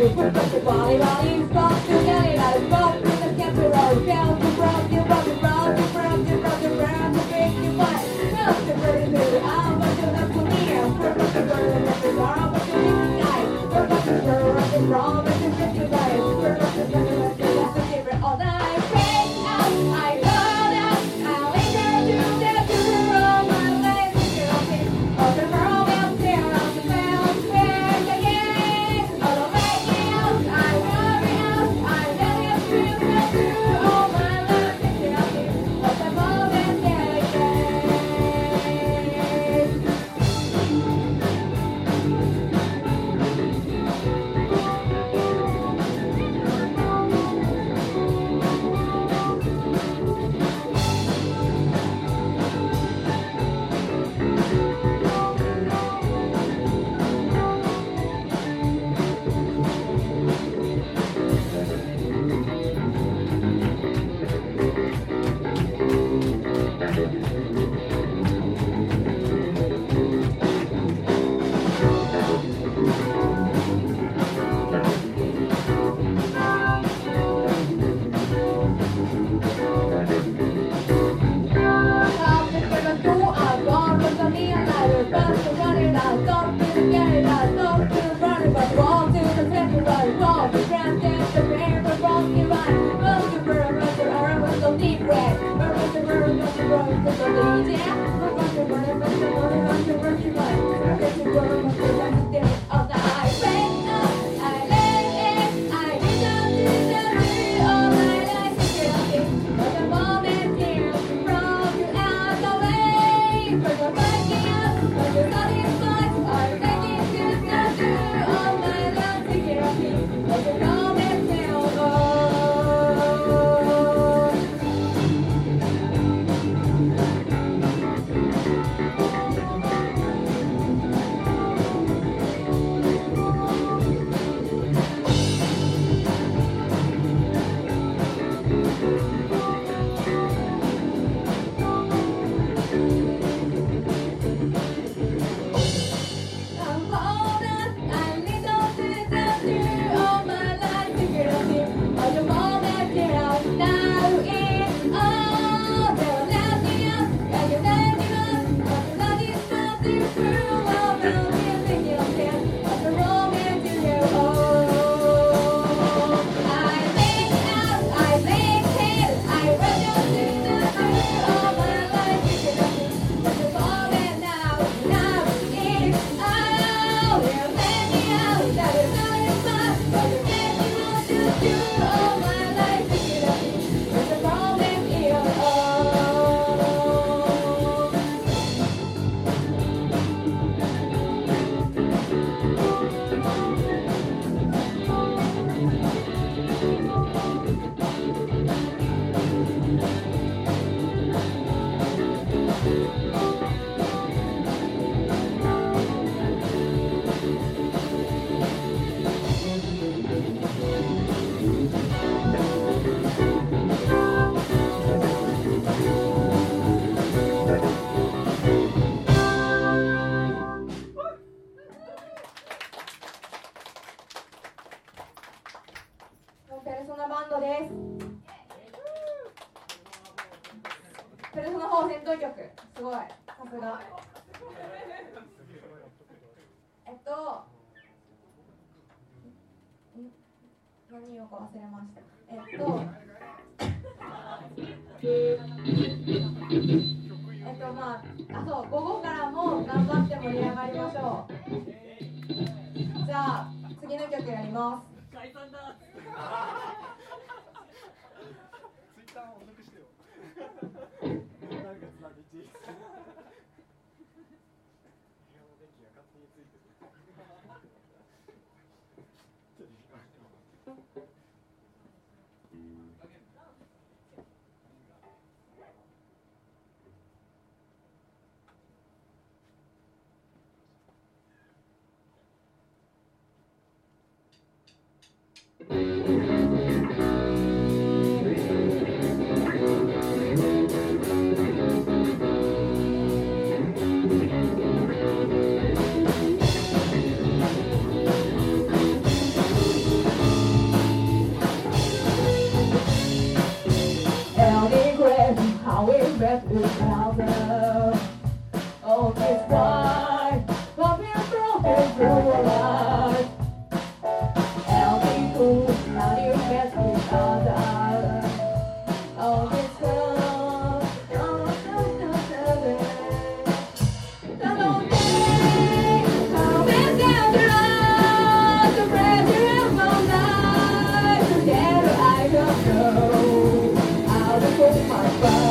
何をか忘れました。そう、午後からも頑張って盛り上がりましょう。じゃあ次の曲やります。解散だ。ツイッターをお抜くしてよ。 breath is louder. Oh, this why love is broken through your life. Healthy food, how do you get each other? Oh, this love, oh, come on, day, how is down the line, the pressure of my life. Together I don't know how to put my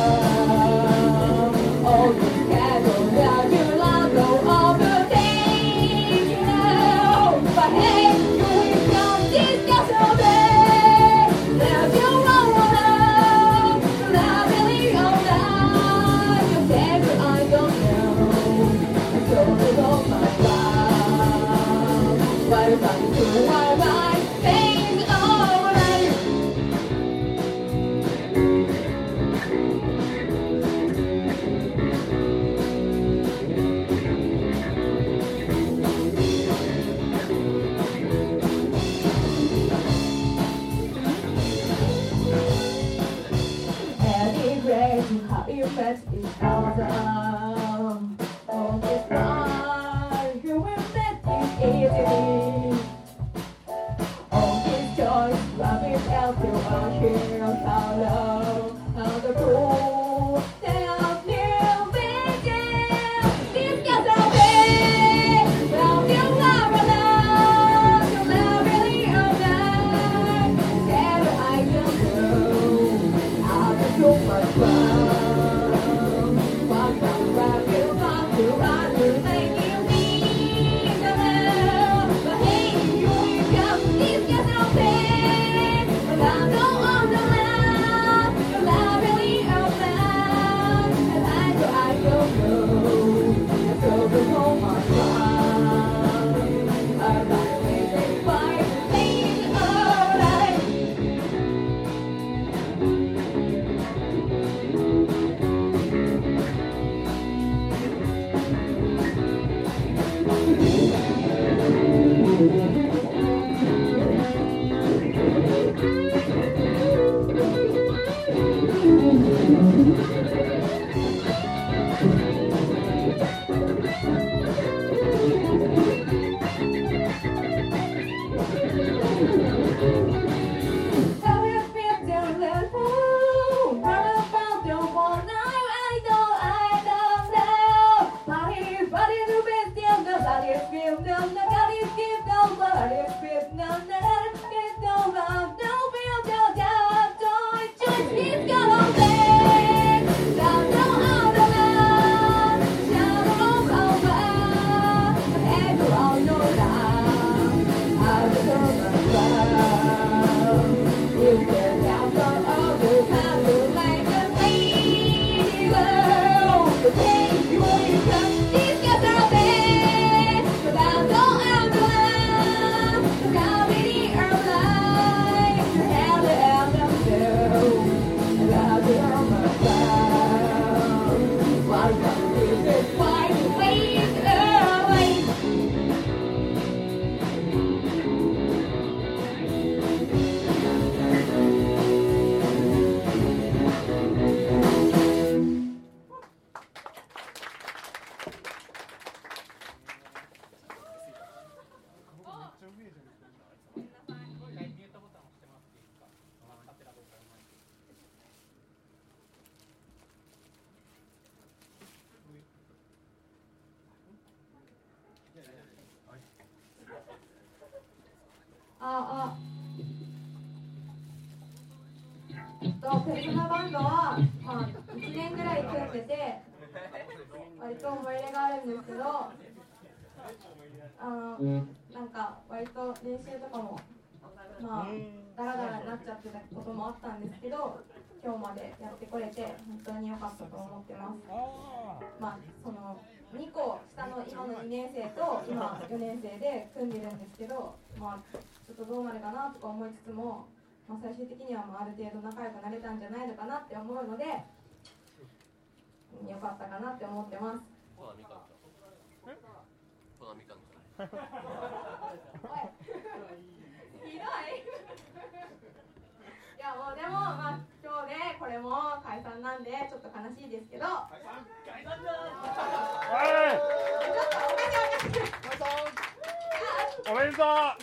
phone. Oh, this candle that you love, no other thing you know. But hey, you will come discuss all day. Now you won't know, but I really all that. You said that I don't know. I told you all my life. But if I'm true, why right? Things alright. Any way to how you met each other. Oh, this why you will met it easily. Oh, this choice, love is out to a shield hollow. How the cool, they are new visions. Discuss all day. Well, you love enough. You love really all night. Said I don't know how to do my fun. Walk around you, walk around you, make you need the love. But hey, you will come, discuss all day. But I don't want the love. You love really all night. And I don't know. I still don't know my fun. I like it, why things alright. How you feel down there? Oh, what about your one night? I don't know. Body to be still, the body feel numb, the body feel numb, body feel numb, the body feel numb, no feel no doubt, don't just keep going there. Don't know how to love, don't know how bad, and you're all your life. How to go around, you can count on all the time to make a lady girl. The day you will come, discuss all day. But I don't have the love, the comedy of life. You have the end of you, and I'll be on my side. Why don't you just why you wait away?ペルソナバンドは、1年ぐらい組んでて割と思い入れがあるんですけど、なんか割と練習とかもダラダラになっちゃってたこともあったんですけど、今日までやってこれて本当に良かったと思ってます。その2個下の今の2年生と今4年生で組んでるんですけど、ちょっとどうなるかなとか思いつつも、最終的にはある程度仲良くなれたんじゃないのかなって思うので、良かったかなって思ってます。おいひどいいやもうでも、今日でこれも解散なんでちょっと悲しいですけど、 解散だおめでとう。 あ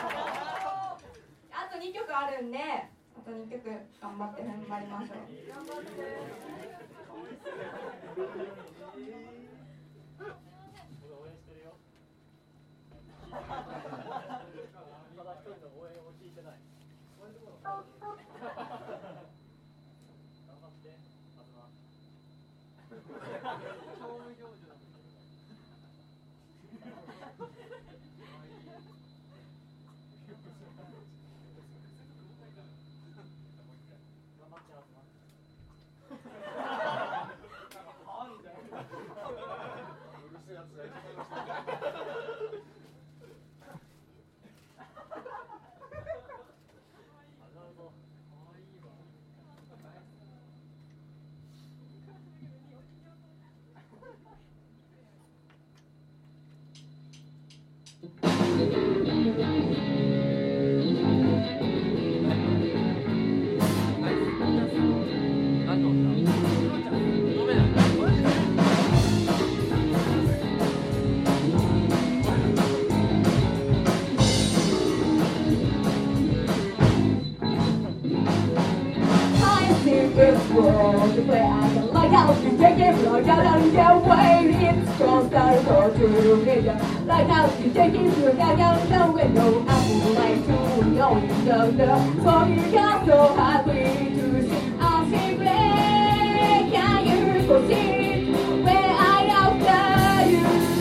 と2曲あるんで、あと2曲頑張って踏ん張りましょう。Like how you take it through down the window, I would like to know you so you got so happy to see I'll see where can you proceed where I after you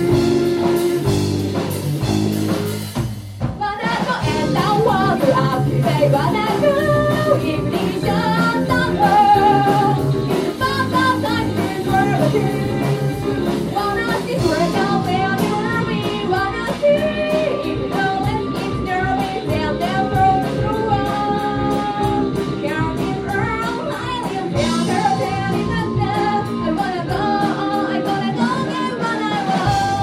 When I go and I want to ask you say when I go ignition number it's about that time to work with you Wanna see where now where you wanna see if you know it, if you're with them, they'll roll through counting around, lying down, they're standing up there. I wanna go, I wanna go, they wanna go.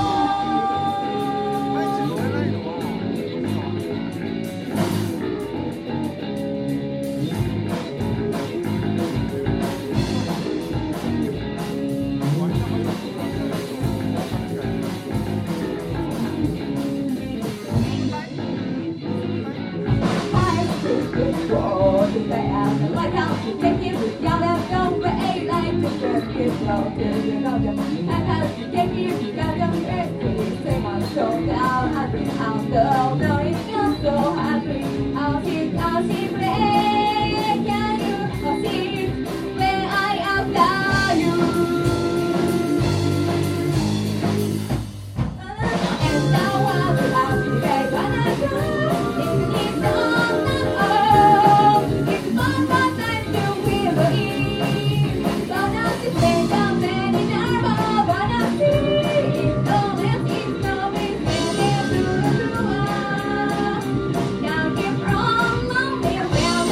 Like how you take it with your left arm, but ain't like to just get slow till you know them. Like how you take it with your left arm, say my soul down, I bring out the no, it feels so happy. I'll see, where can you see where I after you? And now I'll be back when I go. If you need some, it's fun, but time to feel the ease. Wanna see stay down there in our bar, wanna see it's no less, it's no less, when they're through. Now keep from lonely, well,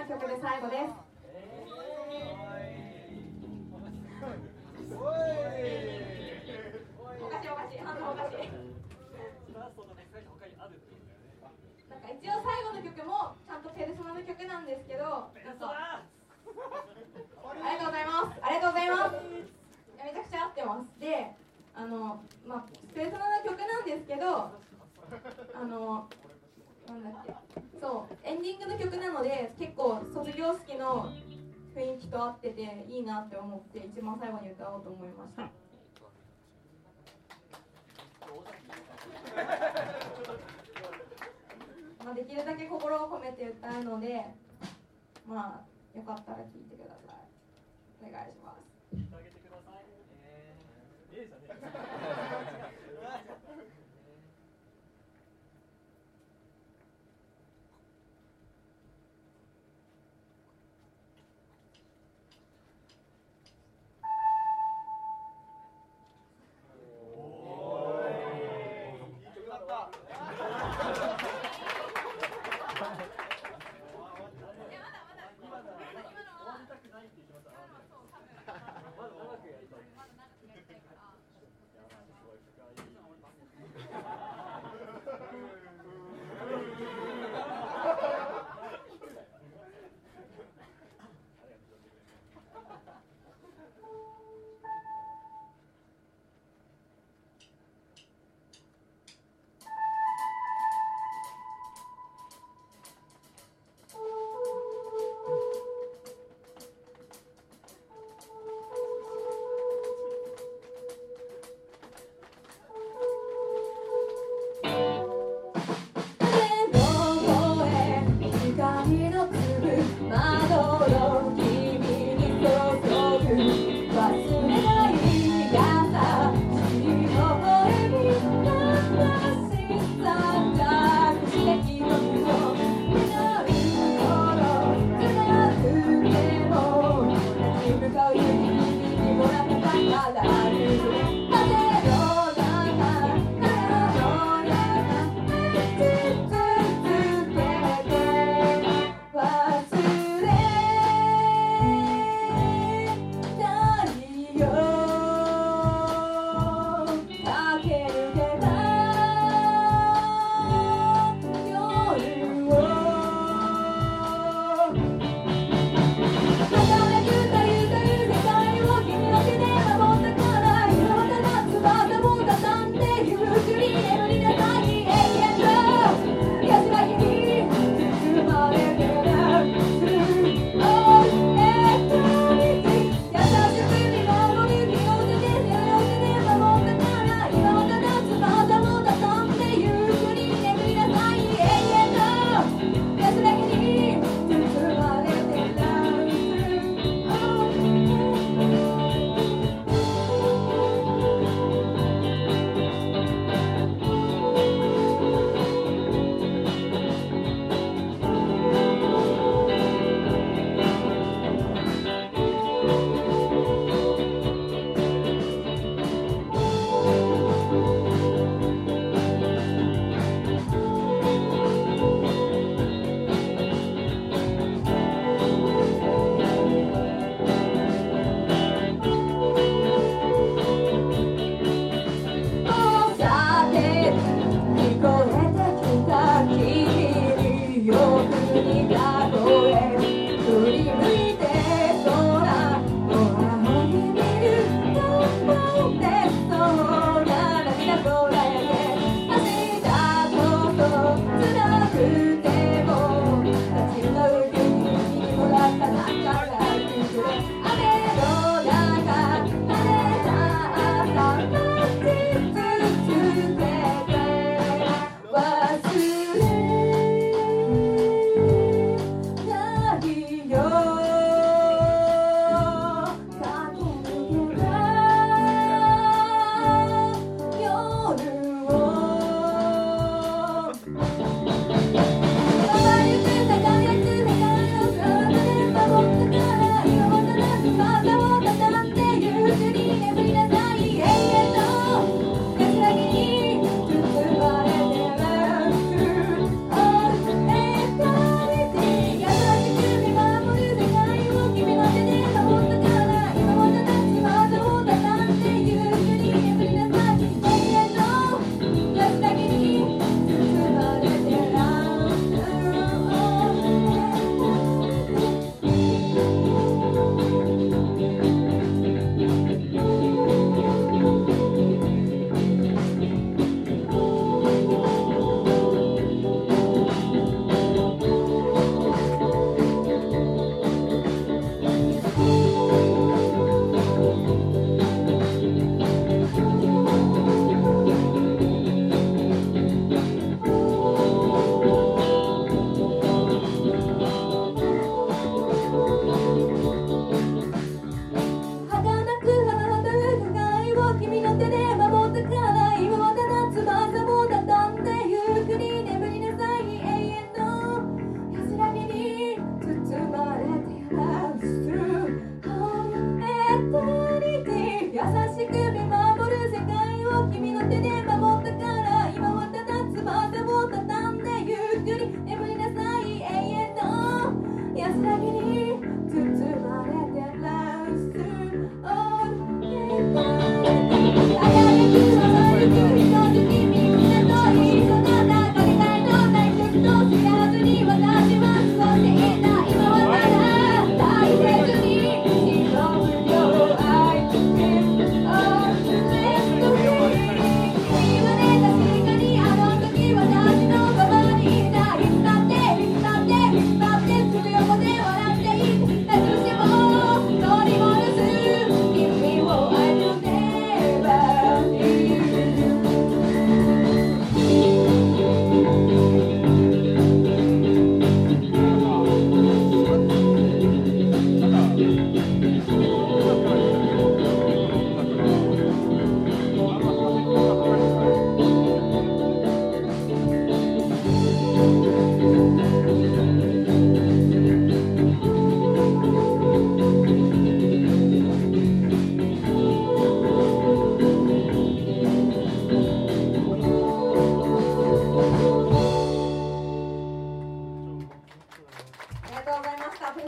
曲で最後です。おかしいおかしい、反応おかしい。なんか一応最後の曲もちゃんとペルソナの曲なんですけど、なんかありがとうございます。ありがとうございます。めちゃくちゃ合ってます。で、ペルソナの曲なんですけど、なんだっけ、そうエンディングの曲なので結構卒業式の雰囲気と合ってていいなって思って一番最後に歌おうと思いました。できるだけ心を込めて歌うので、よかったら聴いてください。お願いします。じゃね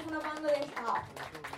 スなバンドでした。